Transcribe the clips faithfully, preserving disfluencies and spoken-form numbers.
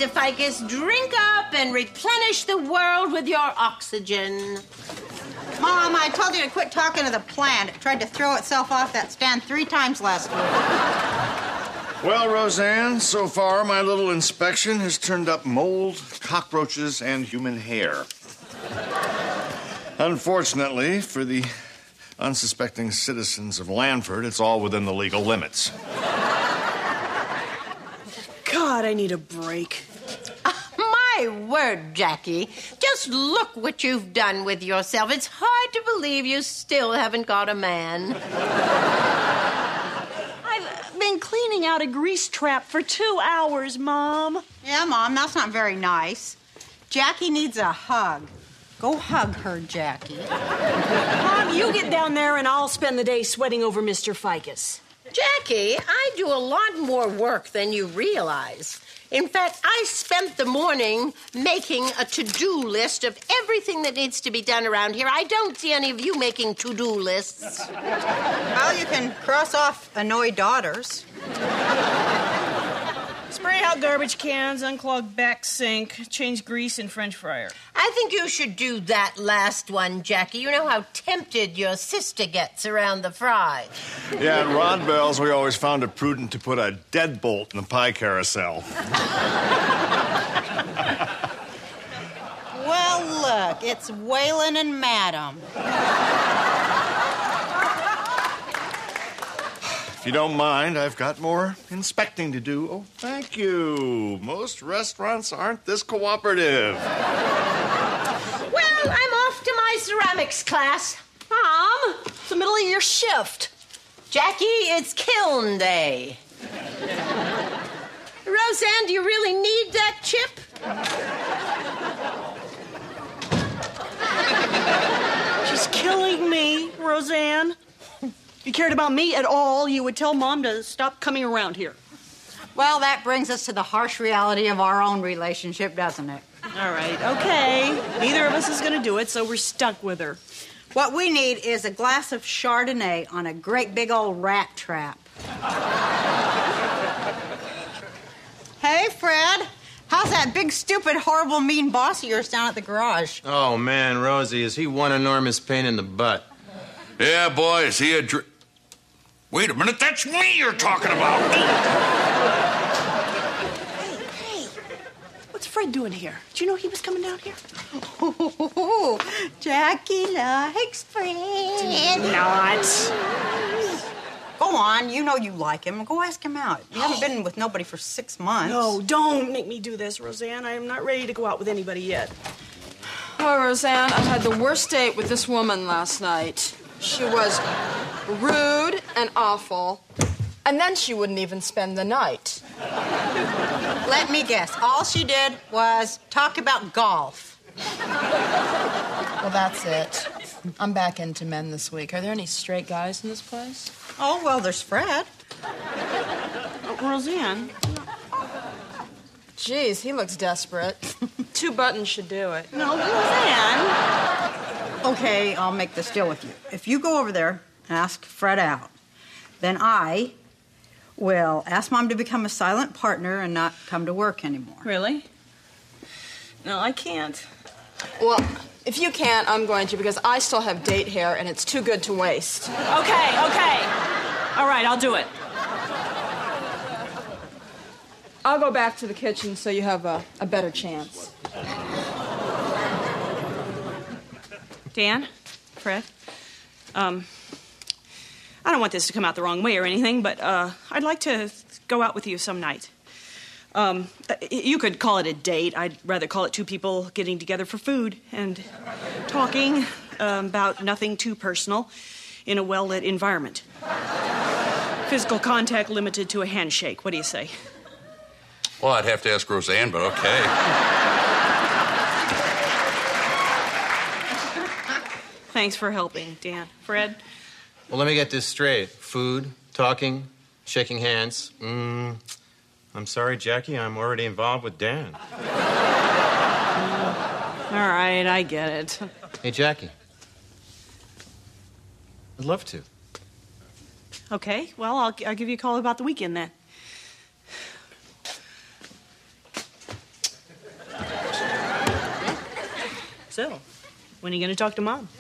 Ficus, drink up and replenish the world with your oxygen. Mom, I told you to quit talking to the plant. It tried to throw itself off that stand three times last week. Well, Roseanne, so far my little inspection has turned up mold, cockroaches, and human hair. Unfortunately, for the unsuspecting citizens of Lanford, it's all within the legal limits. God, I need a break. My word, Jackie. Just look what you've done with yourself. It's hard to believe you still haven't got a man. I've been cleaning out a grease trap for two hours, Mom. Yeah, Mom, that's not very nice. Jackie needs a hug. Go hug her, Jackie. Mom, you get down there and I'll spend the day sweating over Mister Ficus. Jackie, I do a lot more work than you realize. In fact, I spent the morning making a to-do list of everything that needs to be done around here. I don't see any of you making to-do lists. Well, you can cross off annoy daughters. Spray out garbage cans, unclog back sink, change grease in French fryer. I think you should do that last one, Jackie. You know how tempted your sister gets around the fry. Yeah, at Rodbell's, we always found it prudent to put a deadbolt in the pie carousel. Well, look, it's Waylon and Madam. If you don't mind, I've got more inspecting to do. Oh, thank you. Most restaurants aren't this cooperative. Well, I'm off to my ceramics class. Mom, it's the middle of your shift. Jackie, it's kiln day. Roseanne, do you really need that chip? She's killing me, Roseanne. If you cared about me at all, you would tell Mom to stop coming around here. Well, that brings us to the harsh reality of our own relationship, doesn't it? All right, okay. Neither of us is going to do it, so we're stuck with her. What we need is a glass of Chardonnay on a great big old rat trap. Hey, Fred. How's that big, stupid, horrible, mean boss of yours down at the garage? Oh, man, Rosie, is he one enormous pain in the butt? Yeah, boy, is he a dr... Wait a minute, that's me you're talking about. Hey, hey. What's Fred doing here? Did you know he was coming down here? Oh, Jackie likes Fred. Not. Go on, you know you like him. Go ask him out. You haven't been with nobody for six months. No, don't make me do this, Roseanne. I am not ready to go out with anybody yet. Oh, Roseanne, I had the worst date with this woman last night. She was rude and awful, and then she wouldn't even spend the night. Let me guess. All she did was talk about golf. Well, that's it. I'm back into men this week. Are there any straight guys in this place? Oh, well, there's Fred. Oh, Roseanne. Jeez, he looks desperate. Two buttons should do it. No, Roseanne. Okay, I'll make this deal with you. If you go over there and ask Fred out, then I will ask Mom to become a silent partner and not come to work anymore. Really? No, I can't. Well, if you can't, I'm going to, because I still have date hair, and it's too good to waste. Okay, okay. All right, I'll do it. I'll go back to the kitchen so you have a, a better chance. Dan, Fred, um, I don't want this to come out the wrong way or anything, but uh, I'd like to go out with you some night. Um, you could call it a date. I'd rather call it two people getting together for food and talking um, about nothing too personal in a well-lit environment. Physical contact limited to a handshake. What do you say? Well, I'd have to ask Roseanne, but okay. Thanks for helping, Dan. Fred? Well, let me get this straight. Food, talking, shaking hands. Mm, I'm sorry, Jackie, I'm already involved with Dan. All right, I get it. Hey, Jackie. I'd love to. Okay, well, I'll, I'll give you a call about the weekend then. So, when are you going to talk to Mom?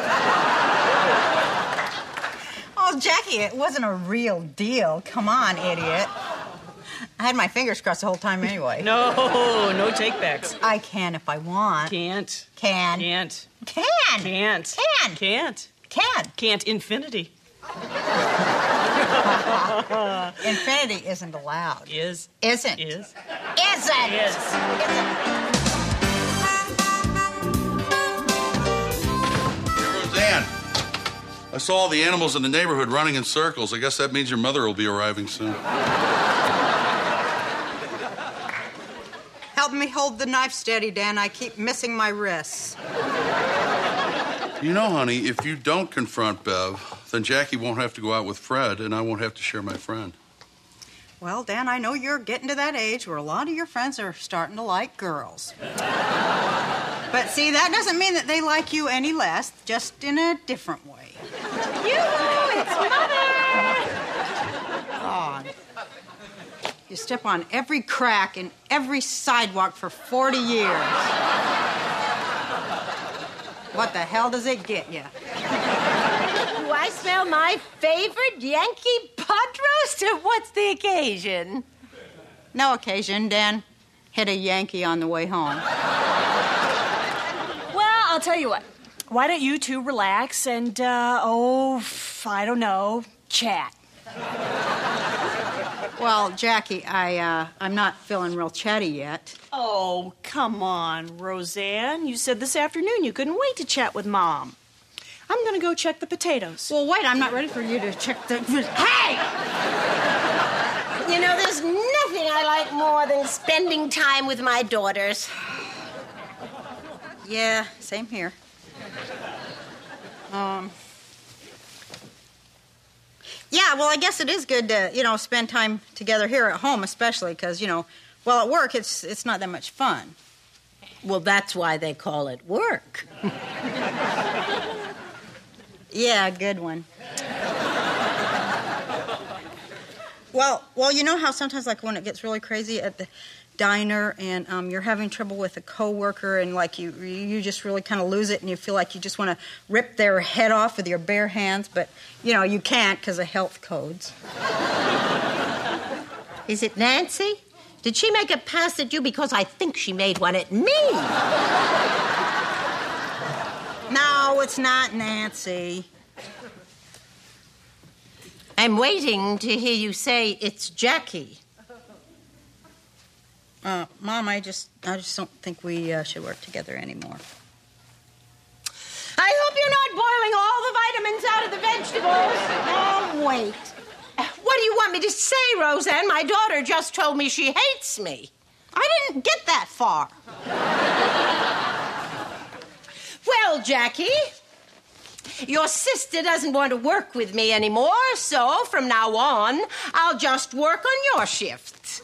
Oh, Jackie, it wasn't a real deal. Come on, idiot. I had my fingers crossed the whole time anyway. No, no takebacks. I can if I want. Can't. Can. Can't. Can. Can't. Can. Can't. Can. Can't infinity. Infinity isn't allowed. Is. Isn't. Is. Isn't. Is. Roseanne, I saw all the animals in the neighborhood running in circles. I guess that means your mother will be arriving soon. Help me hold the knife steady, Dan. I keep missing my wrists. You know, honey, if you don't confront Bev, then Jackie won't have to go out with Fred, and I won't have to share my friend. Well, Dan, I know you're getting to that age where a lot of your friends are starting to like girls. But see, that doesn't mean that they like you any less, just in a different way. Yoo-hoo, it's Mother! God. You step on every crack in every sidewalk for forty years. What the hell does it get you? Do I smell my favorite Yankee pot roast? What's the occasion? No occasion, Dan. Hit a Yankee on the way home. Well, I'll tell you what. Why don't you two relax and, uh, oh, f- I don't know, chat? Well, Jackie, I, uh, I'm not feeling real chatty yet. Oh, come on, Roseanne. You said this afternoon you couldn't wait to chat with Mom. I'm going to go check the potatoes. Well, wait, I'm not ready for you to check the... Hey! You know, there's nothing I like more than spending time with my daughters. Yeah, same here. Um... Yeah, well, I guess it is good to, you know, spend time together here at home, especially because, you know, well, at work, it's it's not that much fun. Well, that's why they call it work. Yeah, good one. well, well, you know how sometimes, like, when it gets really crazy at the diner and um, you're having trouble with a coworker and, like, you you just really kind of lose it and you feel like you just want to rip their head off with your bare hands, but, you know, you can't because of health codes. Is it Nancy? Did she make a pass at you? Because I think she made one at me. No, it's not Nancy. I'm waiting to hear you say it's Jackie. Uh, Mom, I just, I just don't think we uh, should work together anymore. I hope you're not boiling all the vitamins out of the vegetables. Oh, wait. What do you want me to say, Roseanne? My daughter just told me she hates me. I didn't get that far. Well, Jackie, your sister doesn't want to work with me anymore, so from now on, I'll just work on your shift.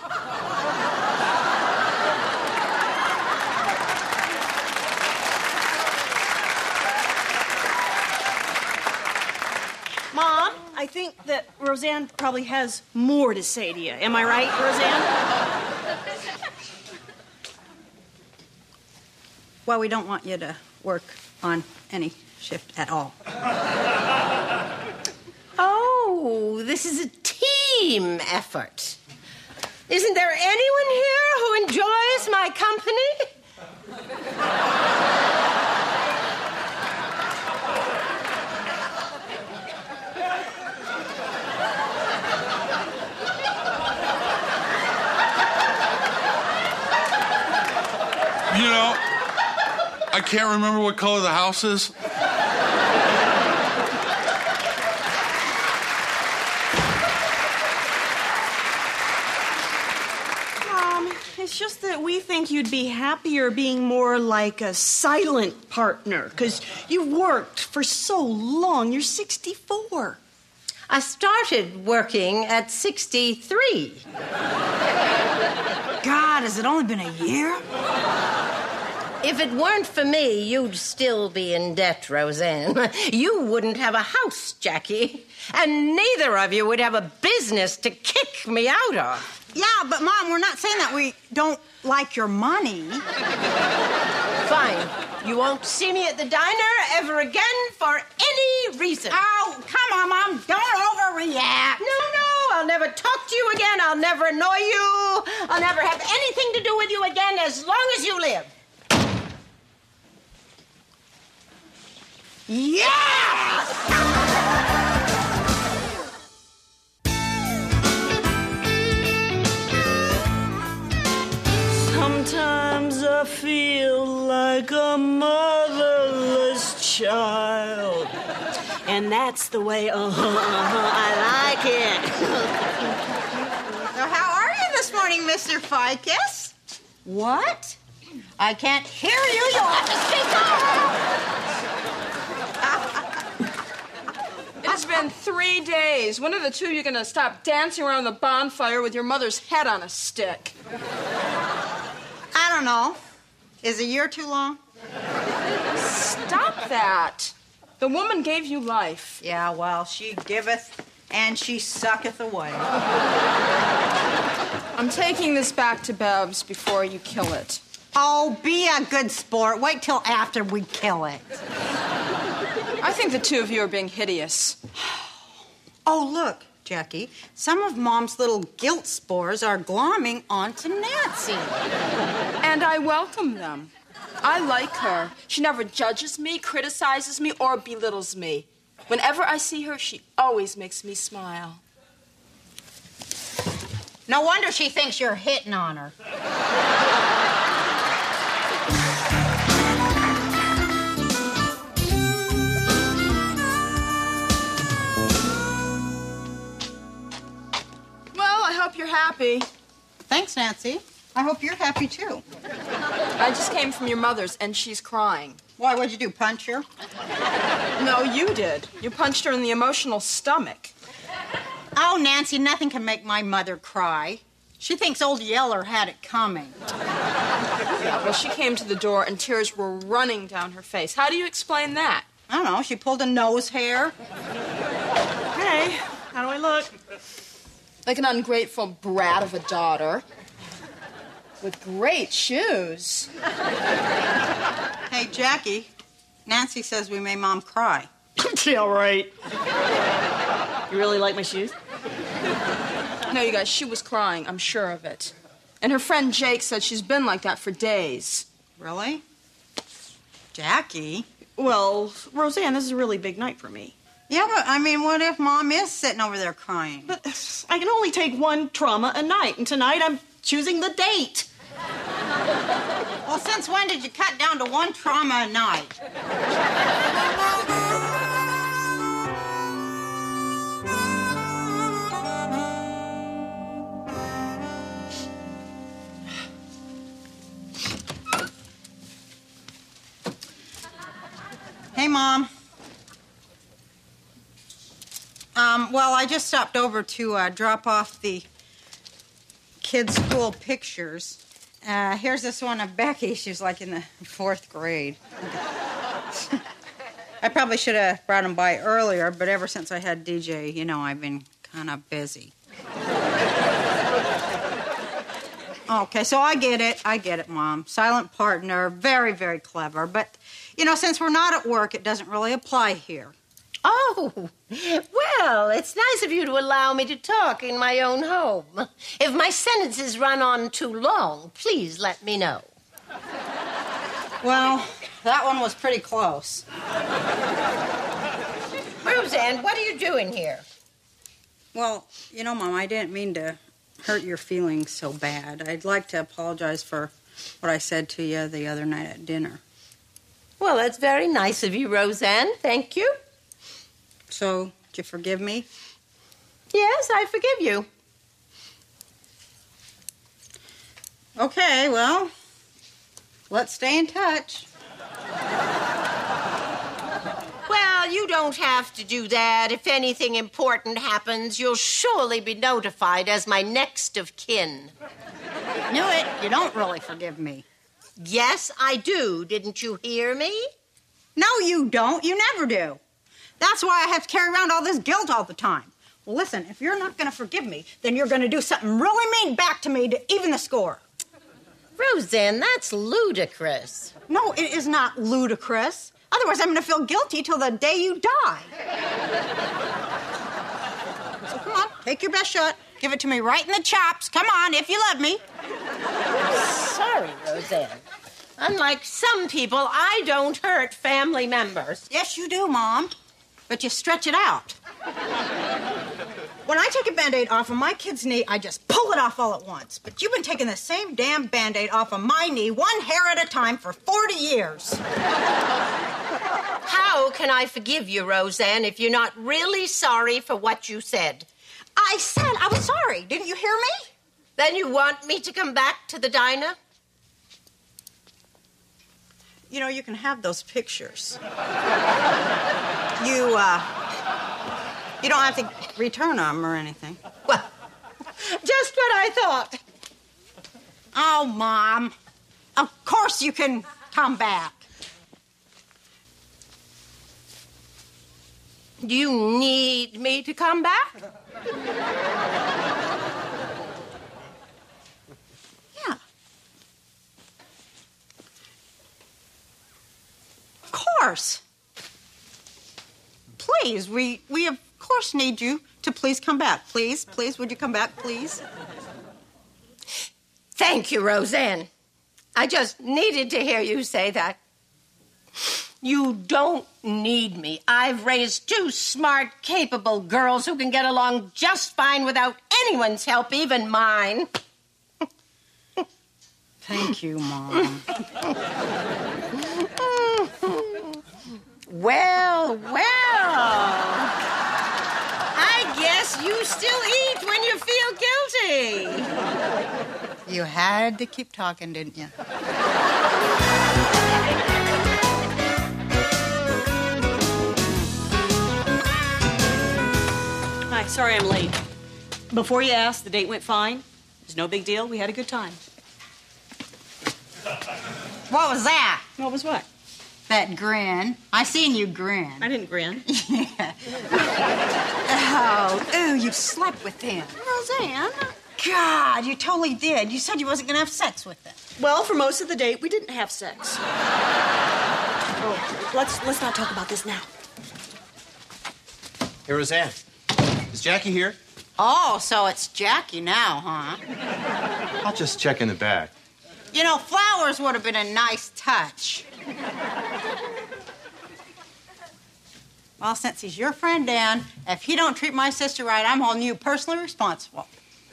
Mom, I think that Roseanne probably has more to say to you. Am I right, Roseanne? Well, we don't want you to work on any shift at all. Oh, this is a team effort. Isn't there anyone here who enjoys my company? You know, I can't remember what color the house is. Mom, it's just that we think you'd be happier being more like a silent partner, because you've worked for so long. You're sixty-four. I started working at sixty-three. God, has it only been a year? If it weren't for me, you'd still be in debt, Roseanne. You wouldn't have a house, Jackie. And neither of you would have a business to kick me out of. Yeah, but Mom, we're not saying that we don't like your money. Fine. You won't see me at the diner ever again for any reason. Oh, come on, Mom. Don't overreact. No, no. I'll never talk to you again. I'll never annoy you. I'll never have anything to do with you again as long as you live. Yes! Sometimes I feel like a motherless child. And that's the way, uh-huh, uh-huh, I like it. So how are you this morning, Mister Ficus? What? I can't hear you. You'll have to speak up. It's been three days. When are the two of you going to stop dancing around the bonfire with your mother's head on a stick? I don't know. Is a year too long? Stop that. The woman gave you life. Yeah, well, she giveth and she sucketh away. I'm taking this back to Bev's before you kill it. Oh, be a good sport. Wait till after we kill it. I think the two of you are being hideous. Oh, look, Jackie. Some of Mom's little guilt spores are glomming onto Nancy. And I welcome them. I like her. She never judges me, criticizes me, or belittles me. Whenever I see her, she always makes me smile. No wonder she thinks you're hitting on her. Well, I hope you're happy. Thanks, Nancy. I hope you're happy, too. I just came from your mother's, and she's crying. Why, what'd you do, punch her? No, you did. You punched her in the emotional stomach. Oh, Nancy, nothing can make my mother cry. She thinks old Yeller had it coming. Yeah, well, she came to the door, and tears were running down her face. How do you explain that? I don't know. She pulled a nose hair. Hey, how do I look? Like an ungrateful brat of a daughter. With great shoes. Hey, Jackie, Nancy says we made Mom cry. Yeah, right. You really like my shoes? No, you guys, she was crying. I'm sure of it. And her friend Jake said she's been like that for days. Really? Jackie? Well, Roseanne, this is a really big night for me. Yeah, but, I mean, what if Mom is sitting over there crying? But I can only take one trauma a night, and tonight I'm choosing the date. Well, since when did you cut down to one trauma a night? Hey, Mom. Um, well, I just stopped over to uh, drop off the kids' school pictures. Uh, here's this one of Becky. She's like in the fourth grade. I probably should have brought them by earlier, but ever since I had D J, you know, I've been kind of busy. Okay, so I get it. I get it, Mom. Silent partner, very, very clever. But, you know, since we're not at work, it doesn't really apply here. Oh, well, it's nice of you to allow me to talk in my own home. If my sentences run on too long, please let me know. Well, that one was pretty close. Roseanne, what are you doing here? Well, you know, Mom, I didn't mean to hurt your feelings so bad. I'd like to apologize for what I said to you the other night at dinner. Well, that's very nice of you, Roseanne. Thank you. So, did you forgive me? Yes, I forgive you. Okay, well, let's stay in touch. Well, you don't have to do that. If anything important happens, you'll surely be notified as my next of kin. Knew it. You don't really forgive me. Yes, I do. Didn't you hear me? No, you don't. You never do. That's why I have to carry around all this guilt all the time. Well, listen, if you're not going to forgive me, then you're going to do something really mean back to me to even the score. Roseanne, that's ludicrous. No, it is not ludicrous. Otherwise, I'm going to feel guilty till the day you die. So come on, take your best shot. Give it to me right in the chops. Come on, if you love me. Sorry, Roseanne. Unlike some people, I don't hurt family members. Yes, you do, Mom. But you stretch it out. When I take a Band-Aid off of my kid's knee, I just pull it off all at once. But you've been taking the same damn Band-Aid off of my knee, one hair at a time, for forty years. How can I forgive you, Roseanne, if you're not really sorry for what you said? I said I was sorry. Didn't you hear me? Then you want me to come back to the diner? You know, you can have those pictures. You, uh... You don't have to return them or anything. Well, just what I thought. Oh, Mom. Of course you can come back. Do you need me to come back? Yeah. Of course. Please, we, we of course need you to please come back. Please, please, would you come back, please? Thank you, Roseanne. I just needed to hear you say that. You don't need me. I've raised two smart, capable girls who can get along just fine without anyone's help, even mine. Thank you, Mom. Well, well. I guess you still eat when you feel guilty. You had to keep talking, didn't you? Hi, sorry I'm late. Before you asked, the date went fine. It's no big deal. We had a good time. What was that? What was what? That grin. I seen you grin. I didn't grin. Yeah. Oh, ooh, you slept with him. Roseanne. God, you totally did. You said you wasn't going to have sex with him. Well, for most of the date, we didn't have sex. Oh, let's let's not talk about this now. Hey, Roseanne. Is Jackie here? Oh, so it's Jackie now, huh? I'll just check in the back. You know, flowers would have been a nice touch. Well, since he's your friend, Dan, if he don't treat my sister right, I'm holding you personally responsible.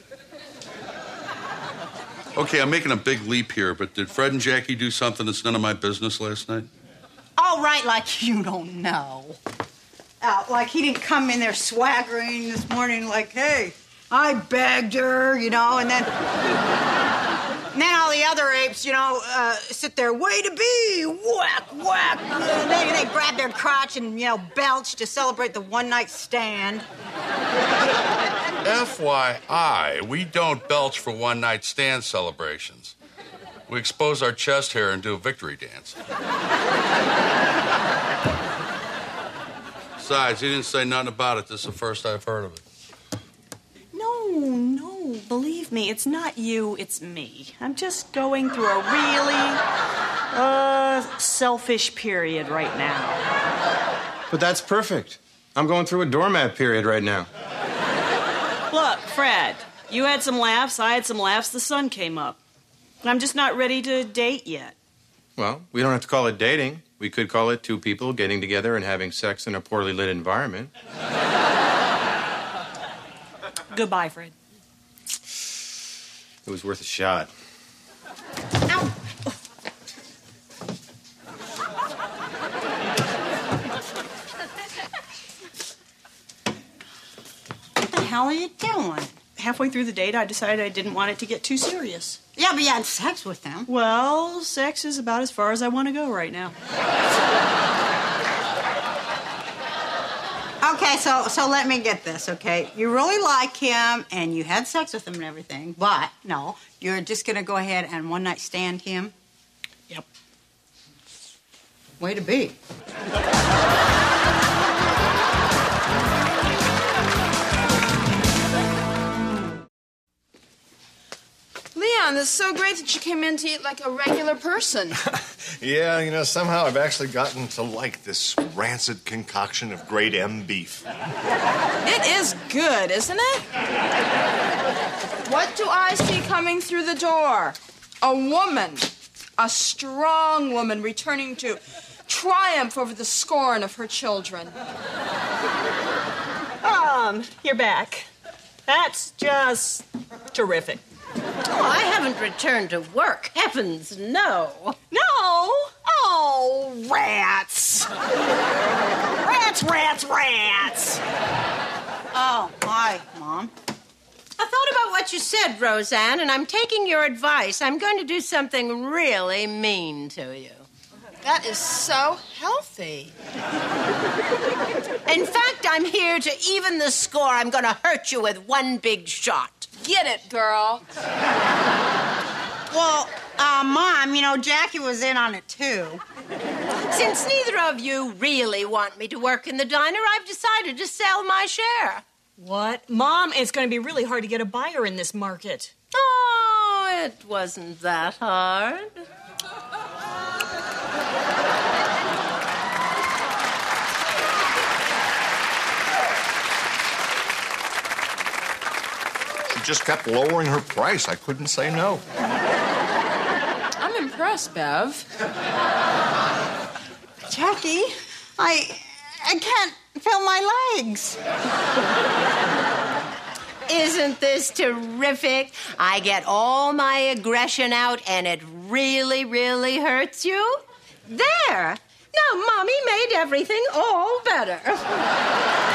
Okay, I'm making a big leap here, but did Fred and Jackie do something that's none of my business last night? All right, like you don't know. Uh, like he didn't come in there swaggering this morning like, hey, I begged her, you know, and then... and then all the other apes, you know, uh, sit there, way to be, whack, whack. And they, they grab their crotch and, you know, belch to celebrate the one-night stand. F Y I, we don't belch for one-night stand celebrations. We expose our chest hair and do a victory dance. Besides, he didn't say nothing about it. This is the first I've heard of it. No, no, believe me, it's not you, it's me. I'm just going through a really, uh, selfish period right now. But that's perfect. I'm going through a doormat period right now. Look, Fred, you had some laughs, I had some laughs, the sun came up. I'm just not ready to date yet. Well, we don't have to call it dating. We could call it two people getting together and having sex in a poorly lit environment. Goodbye, Fred. It was worth a shot. Ow! What the hell are you doing? Halfway through the date, I decided I didn't want it to get too serious. Yeah, but you had sex with them. Well, sex is about as far as I want to go right now. Okay, so so let me get this, okay? You really like him, and you had sex with him and everything, but, no, you're just going to go ahead and one-night stand him? Yep. Way to be. Leon, it's so great that you came in to eat like a regular person. Yeah, you know, somehow I've actually gotten to like this rancid concoction of grade M beef. It is good, isn't it? What do I see coming through the door? A woman. A strong woman returning to triumph over the scorn of her children. Um, you're back. That's just terrific. Oh, I haven't returned to work. Heavens, no. No! Oh, rats! Rats, rats, rats! Oh, hi, Mom. I thought about what you said, Roseanne, and I'm taking your advice. I'm going to do something really mean to you. That is so healthy. In fact, I'm here to even the score. I'm going to hurt you with one big shot. Get it, girl. Well, uh, Mom, you know, Jackie was in on it, too. Since neither of you really want me to work in the diner, I've decided to sell my share. What? Mom, it's going to be really hard to get a buyer in this market. Oh, it wasn't that hard. She just kept lowering her price. I couldn't say no. I'm impressed, Bev. Jackie, I, I can't feel my legs. Isn't this terrific? I get all my aggression out, and it really, really hurts you? There! Now, Mommy made everything all better.